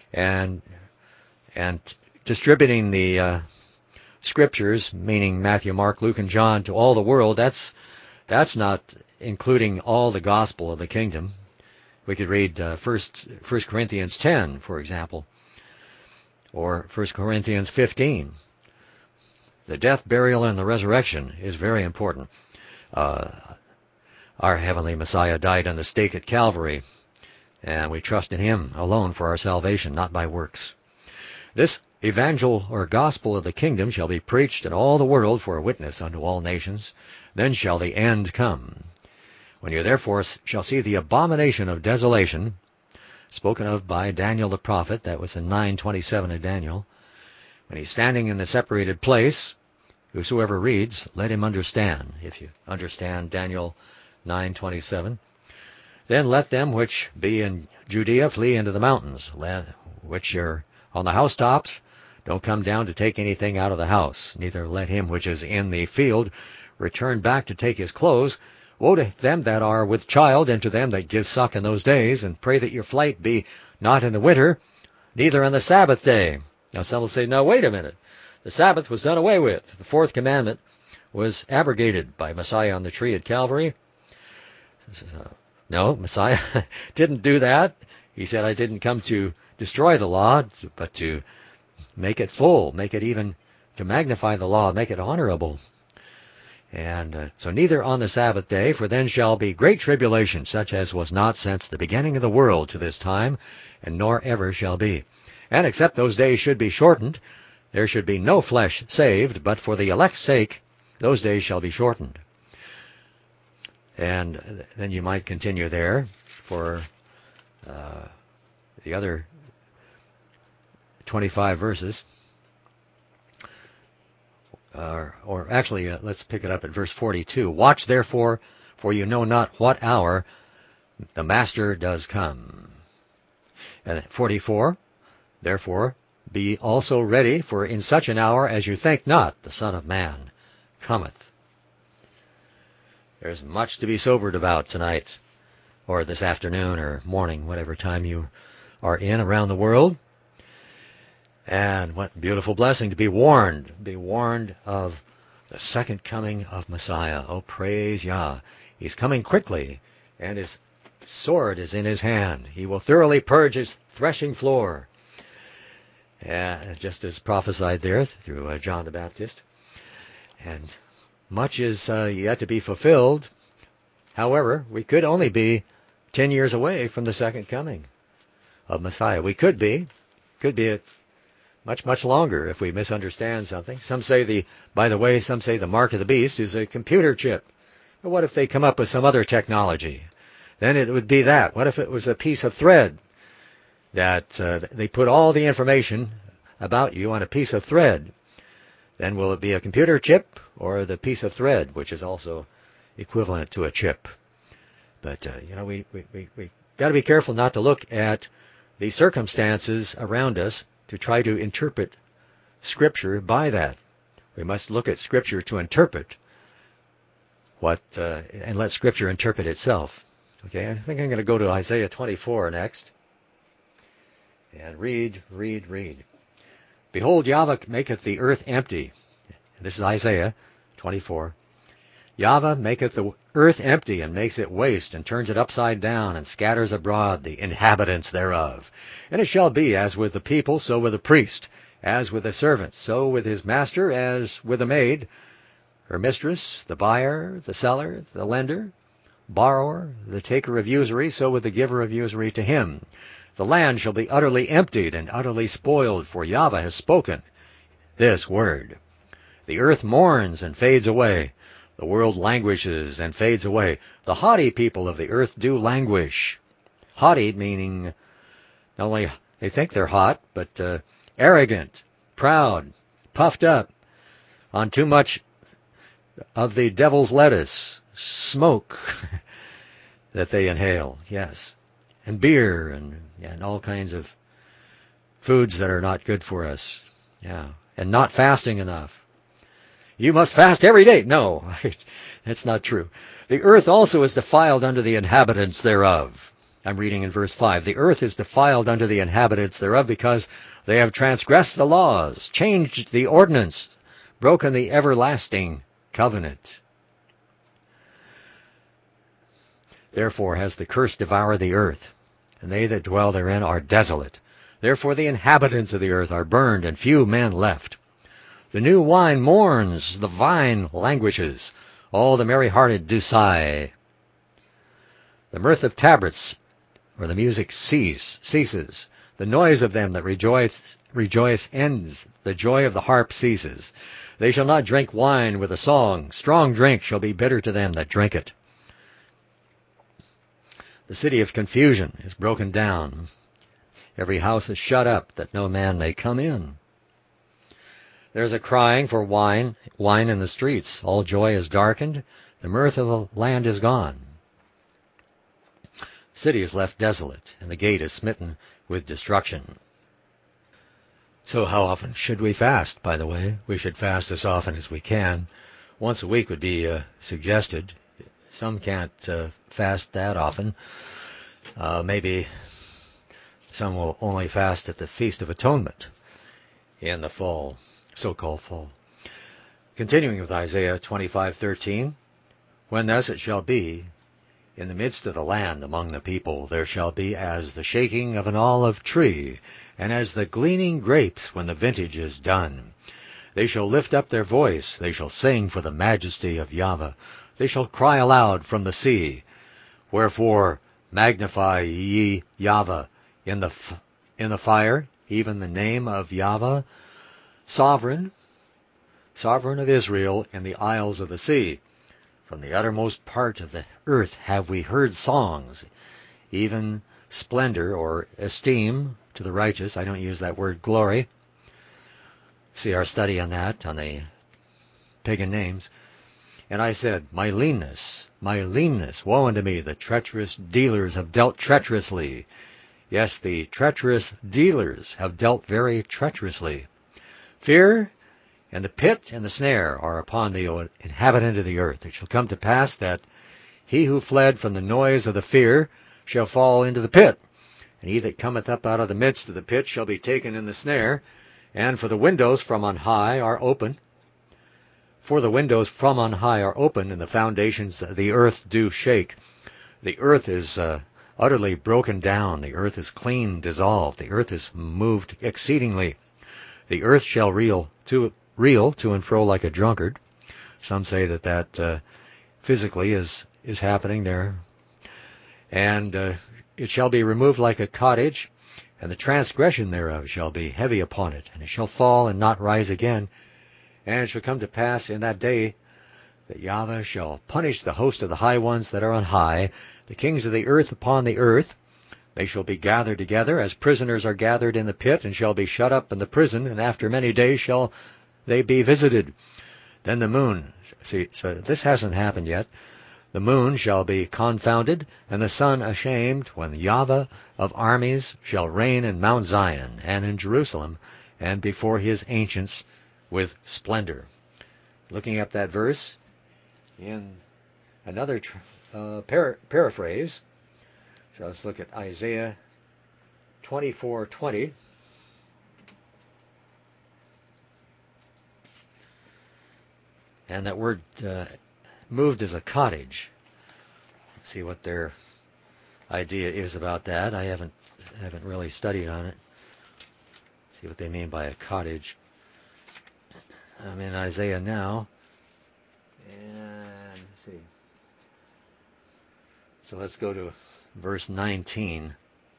and and distributing the uh, scriptures, meaning Matthew, Mark, Luke, and John, to all the world. That's that's not including all the gospel of the kingdom. We could read uh, First First Corinthians ten, for example, or First Corinthians fifteen. The death, burial, and the resurrection is very important. Uh, our heavenly Messiah died on the stake at Calvary, and we trust in him alone for our salvation, not by works. This evangel or gospel of the kingdom shall be preached in all the world for a witness unto all nations. Then shall the end come. When you therefore shall see the abomination of desolation, spoken of by Daniel the prophet, that was in nine twenty-seven of Daniel, when he's standing in the separated place, whosoever reads, let him understand. If you understand Daniel nine twenty-seven, then let them which be in Judea flee into the mountains, let, which are on the housetops, don't come down to take anything out of the house, neither let him which is in the field return back to take his clothes. Woe to them that are with child, and to them that give suck in those days, and pray that your flight be not in the winter, neither on the Sabbath day. Now some will say, no, wait a minute. The Sabbath was done away with. The fourth commandment was abrogated by Messiah on the tree at Calvary. No, Messiah didn't do that. He said, I didn't come to destroy the law, but to make it full, make it even, to magnify the law, make it honorable. And uh, so neither on the Sabbath day, for then shall be great tribulation, such as was not since the beginning of the world to this time, and nor ever shall be. And except those days should be shortened, there should be no flesh saved, but for the elect's sake, those days shall be shortened. And then you might continue there for uh, the other twenty-five verses. Uh, or actually, uh, let's pick it up at verse forty-two. Watch therefore, for you know not what hour the Master does come. And forty-four, therefore, be also ready, for in such an hour as you think not, the Son of Man cometh. There's much to be sobered about tonight, or this afternoon, or morning, whatever time you are in around the world. And what beautiful blessing to be warned, be warned of the second coming of Messiah. Oh, praise Yah. He's coming quickly, and his sword is in his hand. He will thoroughly purge his threshing floor. Uh, just as prophesied there through uh, John the Baptist. And much is uh, yet to be fulfilled. However, we could only be ten years away from the second coming of Messiah. We could be, could be a Much, much longer if we misunderstand something. Some say the, by the way, some say the mark of the beast is a computer chip. But what if they come up with some other technology? Then it would be that. What if it was a piece of thread that uh, they put all the information about you on a piece of thread? Then will it be a computer chip or the piece of thread, which is also equivalent to a chip? But, uh, you know, we, we, we, we got to be careful not to look at the circumstances around us to try to interpret Scripture by that. We must look at Scripture to interpret what, uh, and let Scripture interpret itself. Okay, I think I'm going to go to Isaiah twenty-four next. And read, read, read. Behold, Yahweh maketh the earth empty. This is Isaiah twenty-four. Yahweh maketh the earth empty, and makes it waste, and turns it upside down, and scatters abroad the inhabitants thereof. And it shall be, as with the people, so with the priest, as with the servant, so with his master, as with the maid, her mistress, the buyer, the seller, the lender, borrower, the taker of usury, so with the giver of usury to him. The land shall be utterly emptied and utterly spoiled, for Yahweh has spoken this word. The earth mourns and fades away. The world languishes and fades away. The haughty people of the earth do languish. Haughty meaning not only they think they're hot, but uh, arrogant, proud, puffed up on too much of the devil's lettuce, smoke that they inhale, yes, and beer and, and all kinds of foods that are not good for us, yeah, and not fasting enough. You must fast every day. No, that's not true. The earth also is defiled under the inhabitants thereof. I'm reading in verse five. The earth is defiled unto the inhabitants thereof, because they have transgressed the laws, changed the ordinance, broken the everlasting covenant. Therefore has the curse devoured the earth, and they that dwell therein are desolate. Therefore the inhabitants of the earth are burned, and few men left. The new wine mourns, the vine languishes, all the merry-hearted do sigh. The mirth of tabrets, or the music cease, ceases. The noise of them that rejoice, rejoice ends. The joy of the harp ceases. They shall not drink wine with a song. Strong drink shall be bitter to them that drink it. The city of confusion is broken down. Every house is shut up, that no man may come in. There is a crying for wine, wine in the streets. All joy is darkened. The mirth of the land is gone. The city is left desolate, and the gate is smitten with destruction. So how often should we fast, by the way? We should fast as often as we can. Once a week would be uh, suggested. Some can't uh, fast that often. Uh, maybe some will only fast at the Feast of Atonement in the fall, so-called fall. Continuing with Isaiah twenty-five thirteen, when thus it shall be, in the midst of the land among the people, there shall be as the shaking of an olive tree, and as the gleaning grapes when the vintage is done. They shall lift up their voice, they shall sing for the majesty of Yahweh. They shall cry aloud from the sea. Wherefore magnify ye Yahweh in the f- in the fire, even the name of Yahweh, sovereign, sovereign of Israel in the isles of the sea. From the uttermost part of the earth have we heard songs, even splendor or esteem to the righteous. I don't use that word glory. See our study on that, on the pagan names. And I said, my leanness, my leanness, woe unto me, the treacherous dealers have dealt treacherously. Yes, the treacherous dealers have dealt very treacherously. Fear and the pit and the snare are upon the inhabitant of the earth. It shall come to pass that he who fled from the noise of the fear shall fall into the pit, and he that cometh up out of the midst of the pit shall be taken in the snare. And for the windows from on high are open, For the windows from on high are open, and the foundations of the earth do shake. The earth is uh, utterly broken down. The earth is clean, dissolved. The earth is moved exceedingly. The earth shall reel to, reel to and fro like a drunkard. Some say that that uh, physically is, is happening there. And uh, it shall be removed like a cottage, and the transgression thereof shall be heavy upon it, and it shall fall and not rise again. And it shall come to pass in that day that Yahweh shall punish the host of the high ones that are on high, the kings of the earth upon the earth. They shall be gathered together, as prisoners are gathered in the pit, and shall be shut up in the prison, and after many days shall they be visited. Then the moon, see, so this hasn't happened yet, the moon shall be confounded, and the sun ashamed, when Yahweh of armies shall reign in Mount Zion, and in Jerusalem, and before his ancients with splendor. Looking up that verse in another uh, par- paraphrase. So let's look at Isaiah twenty-four twenty. And that word uh, moved as a cottage. Let's see what their idea is about that. I haven't haven't really studied on it. See what they mean by a cottage. I'm in Isaiah now. And let's see. So let's go to verse nineteen.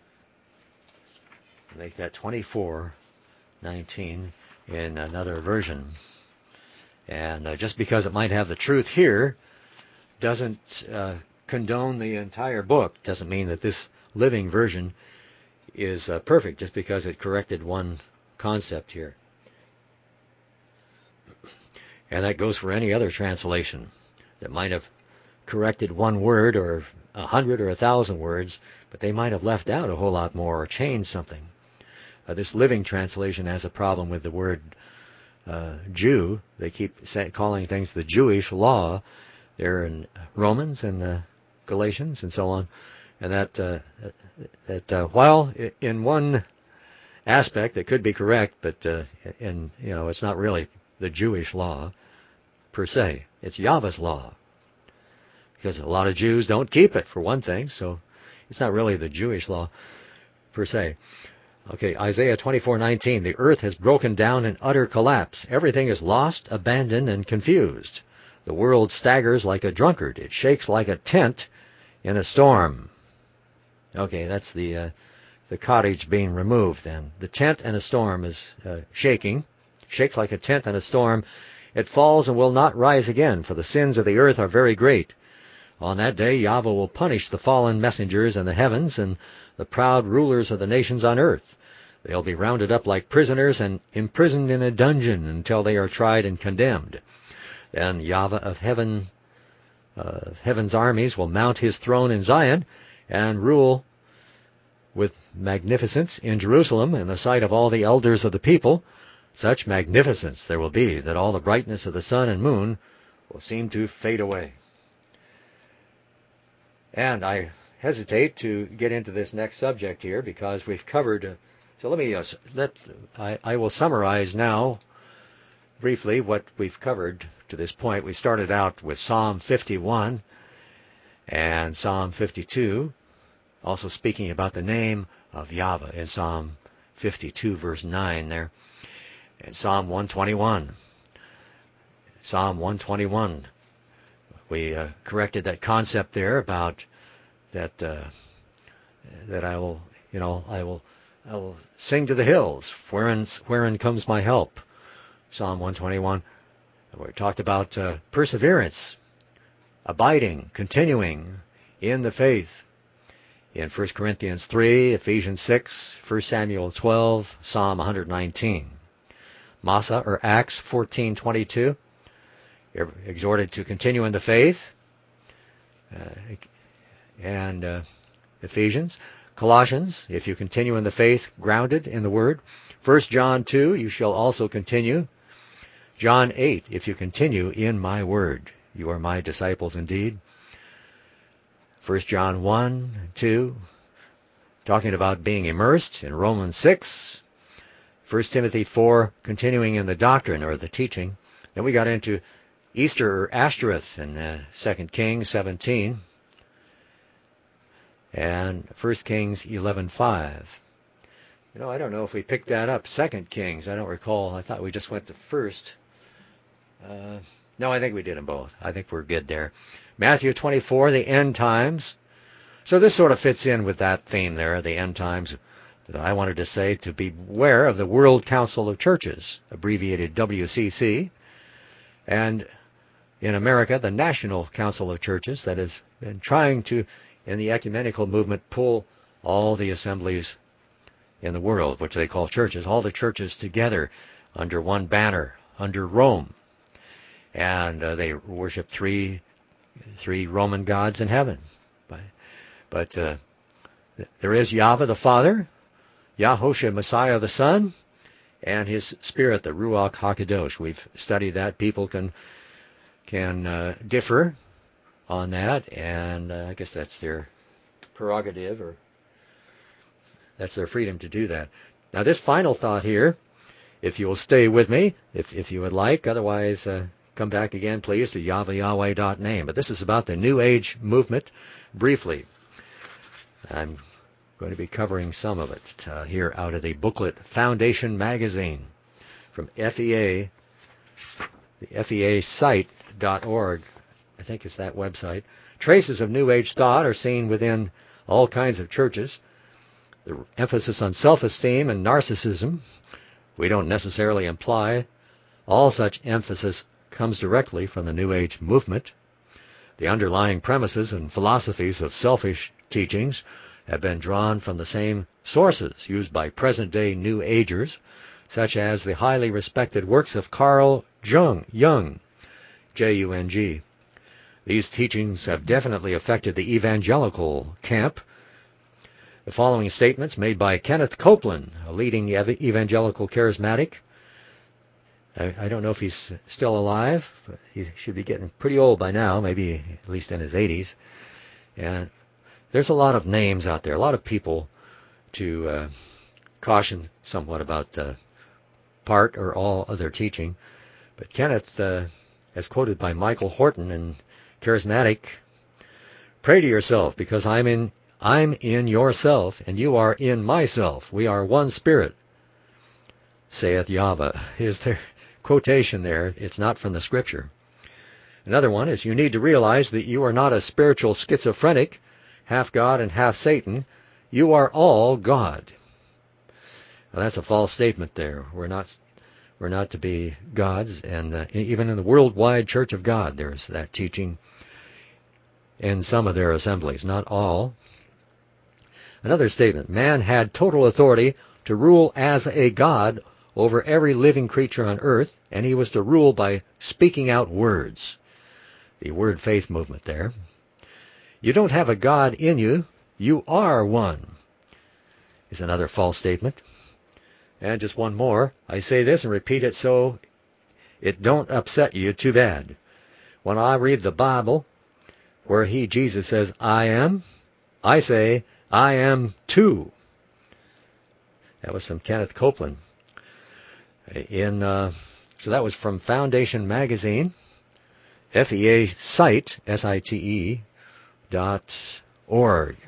Make that twenty-four nineteen in another version. And uh, just because it might have the truth here doesn't uh, condone the entire book. Doesn't mean that this living version is uh, perfect just because it corrected one concept here. And that goes for any other translation that might have corrected one word or a hundred or a thousand words, but they might have left out a whole lot more or changed something. Uh, this living translation has a problem with the word uh, Jew. They keep say, calling things the Jewish law. They're in Romans and the Galatians and so on. and that uh, that uh, while in one aspect it could be correct, but uh, in you know it's not really the Jewish law per se. It's Yahweh's law, because a lot of Jews don't keep it, for one thing. So it's not really the Jewish law per se. Okay, Isaiah twenty-four nineteen. The earth has broken down in utter collapse. Everything is lost, abandoned, and confused. The world staggers like a drunkard. It shakes like a tent in a storm. Okay, that's the uh, the cottage being removed then. The tent in a storm is uh, shaking. Shakes like a tent in a storm. It falls and will not rise again, for the sins of the earth are very great. On that day Yahweh will punish the fallen messengers in the heavens and the proud rulers of the nations on earth. They'll be rounded up like prisoners and imprisoned in a dungeon until they are tried and condemned. Then Yahweh of heaven, uh, heaven's armies will mount his throne in Zion and rule with magnificence in Jerusalem in the sight of all the elders of the people. Such magnificence there will be that all the brightness of the sun and moon will seem to fade away. And I hesitate to get into this next subject here because we've covered. Uh, so let me uh, let I, I will summarize now briefly what we've covered to this point. We started out with Psalm fifty-one and Psalm fifty-two, also speaking about the name of Yahweh in Psalm fifty-two, verse nine there, and Psalm one twenty-one. Psalm one twenty-one. We uh, corrected that concept there about that uh, that I will, you know, I will, I will sing to the hills. Wherein, wherein comes my help? Psalm one twenty-one. We talked about uh, perseverance, abiding, continuing in the faith. In First Corinthians three, Ephesians six, First Samuel twelve, Psalm one nineteen. Massa or Acts fourteen twenty-two. You're exhorted to continue in the faith. Uh, and uh, Ephesians. Colossians, if you continue in the faith, grounded in the Word. First John two, you shall also continue. John eight, if you continue in my Word, you are my disciples indeed. First John one, two, talking about being immersed in Romans six. First Timothy four, continuing in the doctrine or the teaching. Then we got into Easter or Ashtoreth in uh, Second Kings seventeen. And First Kings eleven five. You know, I don't know if we picked that up. Second Kings, I don't recall. I thought we just went to First. Uh, no, I think we did them both. I think we're good there. Matthew twenty-four, the end times. So this sort of fits in with that theme there, the end times. That I wanted to say to beware of the World Council of Churches, abbreviated W C C, and in America, the National Council of Churches, that has been trying to, in the ecumenical movement, pull all the assemblies in the world, which they call churches, all the churches together under one banner, under Rome. And uh, they worship three three Roman gods in heaven. But, but uh, there is Yahweh the Father, Yahushua Messiah the Son, and his Spirit, the Ruach HaKadosh. We've studied that. People can can uh, differ on that, and uh, I guess that's their prerogative, or that's their freedom to do that. Now, this final thought here, if you will stay with me, if if you would like, otherwise uh, come back again, please, to Yahweh Yahweh dot name. But this is about the New Age movement, briefly. I'm going to be covering some of it uh, here out of the booklet Foundation Magazine from F E A, the F E A site dot org. I think it's that website. Traces of New Age thought are seen within all kinds of churches. The emphasis on self-esteem and narcissism. We don't necessarily imply all such emphasis comes directly from the New Age movement. The underlying premises and philosophies of selfish teachings have been drawn from the same sources used by present-day New Agers, such as the highly respected works of Carl Jung, Jung, J U N G. These teachings have definitely affected the evangelical camp. The following statements made by Kenneth Copeland, a leading ev- evangelical charismatic. I, I don't know if he's still alive, but he should be getting pretty old by now, maybe at least in his eighties. And there's a lot of names out there, a lot of people to uh, caution somewhat about uh, part or all of their teaching. But Kenneth, uh, as quoted by Michael Horton in Charismatic, pray to yourself, because I'm in I'm in yourself, and you are in myself. We are one spirit, saith Yahweh. Is there quotation there? It's not from the Scripture. Another one is, you need to realize that you are not a spiritual schizophrenic, half God and half Satan. You are all God. Now, that's a false statement there. We're not we're not to be gods, and uh, even in the worldwide Church of God, there's that teaching in some of their assemblies, not all. Another statement, man had total authority to rule as a god over every living creature on earth, and he was to rule by speaking out words. The word faith movement there. You don't have a God in you, you are one, is another false statement. And just one more. I say this and repeat it so it don't upset you too bad. When I read the Bible, where he, Jesus, says, I am, I say, I am too. That was from Kenneth Copeland. In uh, so that was from Foundation Magazine, F E A site, S I T E, dot org.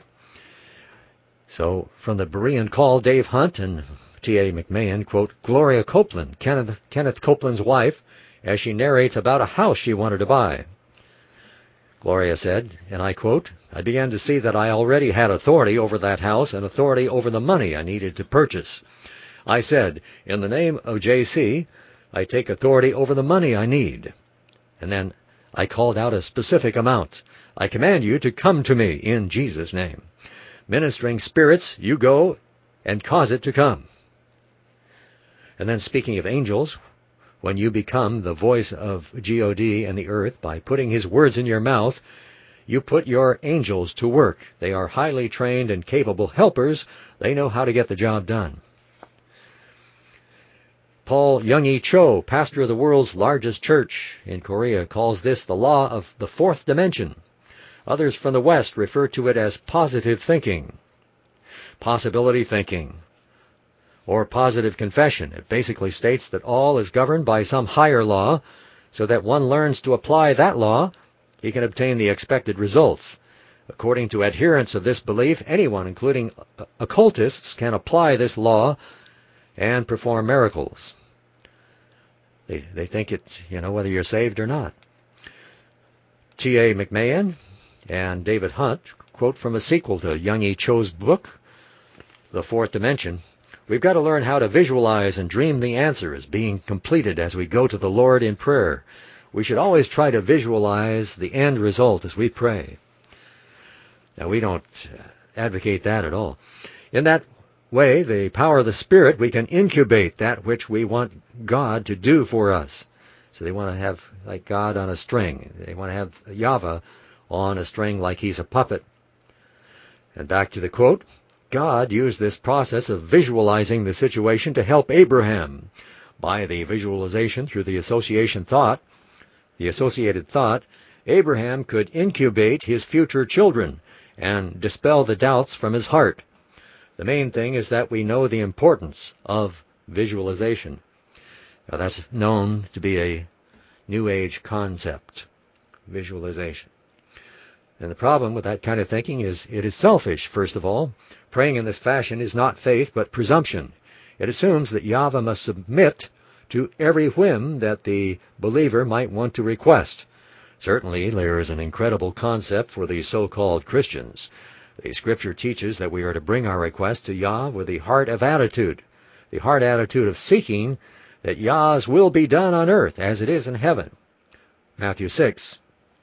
So from the Berean Call, Dave Hunt and T A McMahon quote Gloria Copeland, Kenneth, Kenneth Copeland's wife, as she narrates about a house she wanted to buy. Gloria said, and I quote, I began to see that I already had authority over that house and authority over the money I needed to purchase. I said, in the name of J C, I take authority over the money I need. And then I called out a specific amount. I command you to come to me in Jesus' name. Ministering spirits, you go and cause it to come. And then speaking of angels, when you become the voice of God in the earth by putting his words in your mouth, you put your angels to work. They are highly trained and capable helpers. They know how to get the job done. Paul Young-E Cho, pastor of the world's largest church in Korea, calls this the law of the fourth dimension. Others from the West refer to it as positive thinking, possibility thinking, or positive confession. It basically states that all is governed by some higher law, so that one learns to apply that law, he can obtain the expected results. According to adherents of this belief, anyone, including occultists, can apply this law and perform miracles. They, they think it's, you know, whether you're saved or not. T A McMahon and David Hunt quote from a sequel to Young-E Cho's book, The Fourth Dimension. We've got to learn how to visualize and dream the answer as being completed as we go to the Lord in prayer. We should always try to visualize the end result as we pray. Now, we don't advocate that at all. In that way, the power of the Spirit, we can incubate that which we want God to do for us. So they want to have like God on a string. They want to have Yahweh on a string like he's a puppet. And back to the quote, God used this process of visualizing the situation to help Abraham. By the visualization through the association thought, the associated thought, Abraham could incubate his future children and dispel the doubts from his heart. The main thing is that we know the importance of visualization. Now, that's known to be a New Age concept, visualization. And the problem with that kind of thinking is it is selfish, first of all. Praying in this fashion is not faith, but presumption. It assumes that Yahweh must submit to every whim that the believer might want to request. Certainly, there is an incredible concept for the so-called Christians. The Scripture teaches that we are to bring our requests to Yah with the heart of attitude, the heart attitude of seeking that Yah's will be done on earth as it is in heaven. Matthew six.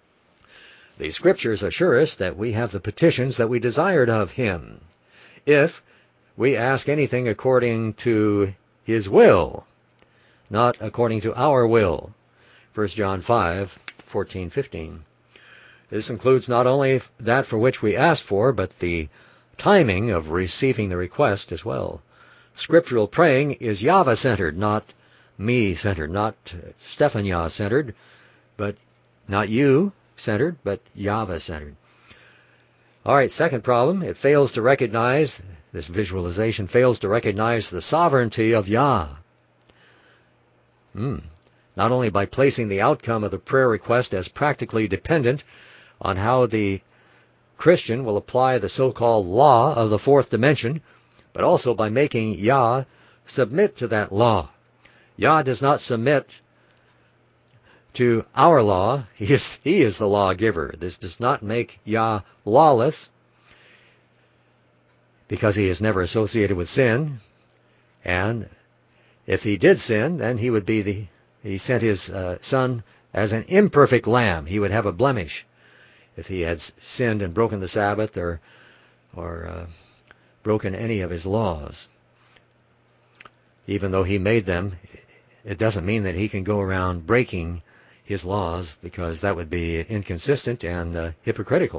The Scriptures assure us that we have the petitions that we desired of Him, if we ask anything according to His will, not according to our will. First John five, fourteen, fifteen. This includes not only that for which we asked for, but the timing of receiving the request as well. Scriptural praying is Yahweh-centered, not me-centered, not Stephania-centered, but not you-centered, but Yahweh-centered. All right, second problem. It fails to recognize, this visualization fails to recognize the sovereignty of Yah. Hmm. Not only by placing the outcome of the prayer request as practically dependent on how the Christian will apply the so-called law of the fourth dimension, but also by making Yah submit to that law. Yah does not submit to our law. He is, he is the lawgiver. This does not make Yah lawless, because he is never associated with sin. And if he did sin, then he would be the, he sent his uh, son as an imperfect lamb. He would have a blemish if he had sinned and broken the Sabbath or, or uh, broken any of his laws. Even though he made them, it doesn't mean that he can go around breaking his laws, because that would be inconsistent and uh, hypocritical.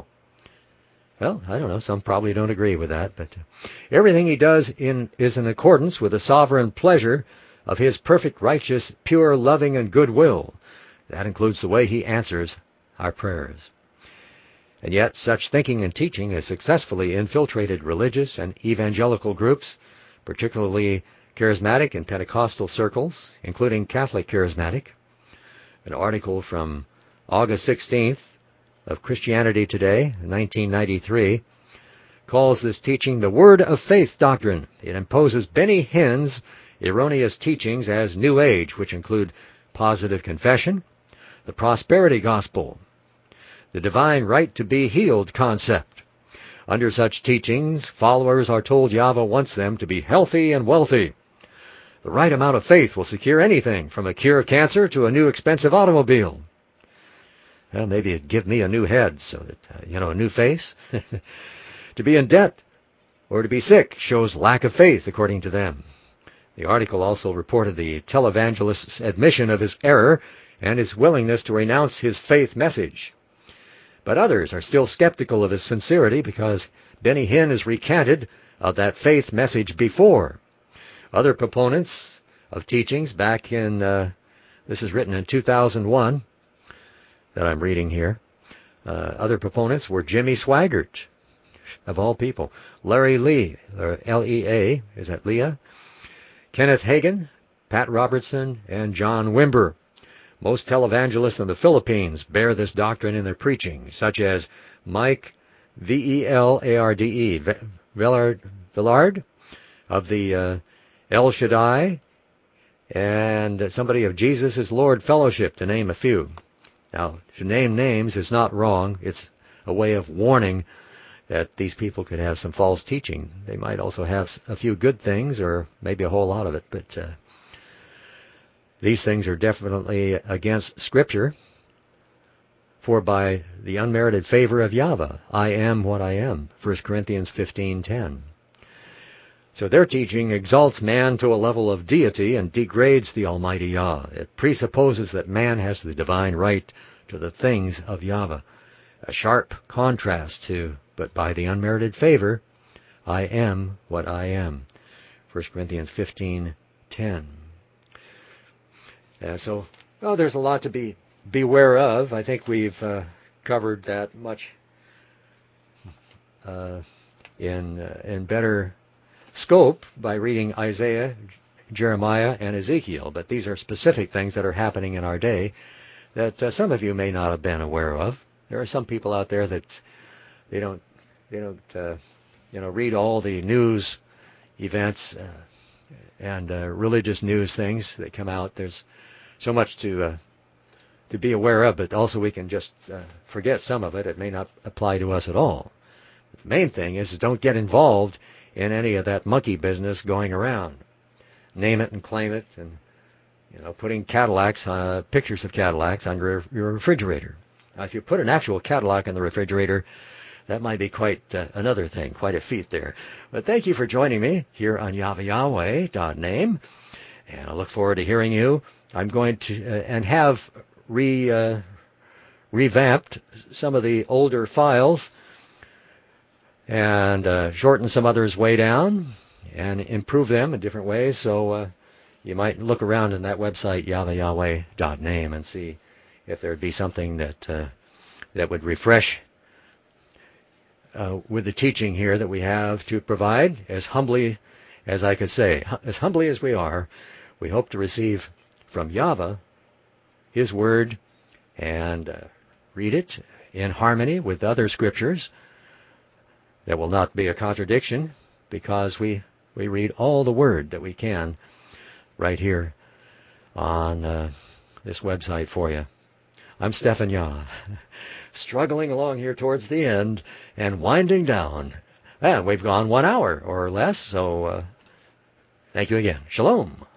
Well, I don't know. Some probably don't agree with that, but everything he does in is in accordance with the sovereign pleasure of his perfect, righteous, pure, loving, and good will. That includes the way he answers our prayers. And yet, such thinking and teaching has successfully infiltrated religious and evangelical groups, particularly charismatic and Pentecostal circles, including Catholic charismatic. An article from August sixteenth of Christianity Today, nineteen ninety-three, calls this teaching the Word of Faith doctrine. It imposes Benny Hinn's erroneous teachings as New Age, which include positive confession, the prosperity gospel, the divine right to be healed concept. Under such teachings, followers are told Yahweh wants them to be healthy and wealthy. The right amount of faith will secure anything from a cure of cancer to a new expensive automobile. Well, maybe it'd give me a new head, so that, uh, you know, a new face. To be in debt or to be sick shows lack of faith, according to them. The article also reported the televangelist's admission of his error and his willingness to renounce his faith message. But others are still skeptical of his sincerity because Benny Hinn has recanted of that faith message before. Other proponents of teachings back in, uh, this is written in two thousand one, that I'm reading here. Uh, other proponents were Jimmy Swaggart, of all people, Larry Lee, or L E A, is that Leah? Kenneth Hagin, Pat Robertson, and John Wimber. Most televangelists in the Philippines bear this doctrine in their preaching, such as Mike V E L A R D E, Villard, Villard of the uh, El Shaddai, and somebody of Jesus is Lord Fellowship, to name a few. Now, to name names is not wrong. It's a way of warning that these people could have some false teaching. They might also have a few good things, or maybe a whole lot of it, but uh, these things are definitely against Scripture. For by the unmerited favor of Yahweh, I am what I am, First Corinthians fifteen ten. So their teaching exalts man to a level of deity and degrades the Almighty Yah. It presupposes that man has the divine right to the things of Yahweh. A sharp contrast to, but by the unmerited favor, I am what I am. First Corinthians fifteen ten. Yeah, so, well, there's a lot to be beware of. I think we've uh, covered that much uh, in uh, in better scope by reading Isaiah, Jeremiah, and Ezekiel. But these are specific things that are happening in our day that uh, some of you may not have been aware of. There are some people out there that they don't they don't uh, you know read all the news events uh, and uh, religious news things that come out. There's so much to uh, to be aware of, but also we can just uh, forget some of it. It may not apply to us at all. But the main thing is, is don't get involved in any of that monkey business going around. Name it and claim it, and you know, putting Cadillacs, uh, pictures of Cadillacs on your, your refrigerator. Now, if you put an actual Cadillac in the refrigerator, that might be quite uh, another thing, quite a feat there. But thank you for joining me here on Yahweh Yahweh dot name, and I look forward to hearing you. I'm going to, uh, and have re uh, revamped some of the older files and uh, shortened some others way down and improve them in different ways. So uh, you might look around in that website, Yahweh Yahweh dot name, and see if there'd be something that uh, that would refresh uh, with the teaching here that we have to provide, as humbly as I could say, as humbly as we are, we hope to receive from Yahweh His Word and uh, read it in harmony with other scriptures. There will not be a contradiction because we, we read all the Word that we can right here on uh, this website for you. I'm Stephan Yah, struggling along here towards the end and winding down. And we've gone one hour or less, so uh, thank you again. Shalom.